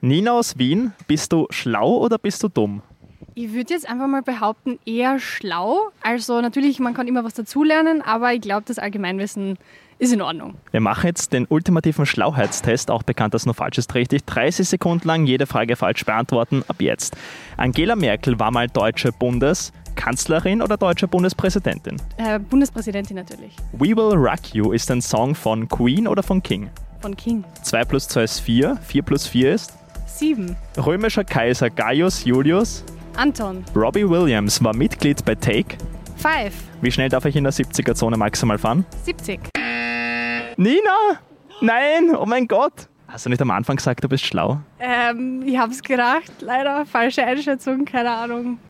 Nina aus Wien, bist du schlau oder bist du dumm? Ich würde jetzt einfach mal behaupten, eher schlau. Also natürlich, man kann immer was dazulernen, aber ich glaube, das Allgemeinwissen ist in Ordnung. Wir machen jetzt den ultimativen Schlauheitstest, auch bekannt als nur falsch ist richtig. 30 Sekunden lang jede Frage falsch beantworten, ab jetzt. Angela Merkel war mal deutsche Bundeskanzlerin oder deutsche Bundespräsidentin? Bundespräsidentin natürlich. We Will Rock You ist ein Song von Queen oder von King? Von King. 2 plus 2 ist 4, 4 plus 4 ist? 7. Römischer Kaiser Gaius Julius. Anton. Robbie Williams war Mitglied bei Take. 5. Wie schnell darf ich in der 70er-Zone maximal fahren? 70. Nina! Nein! Oh mein Gott! Hast du nicht am Anfang gesagt, du bist schlau? Ich hab's gedacht. Leider falsche Einschätzung, keine Ahnung.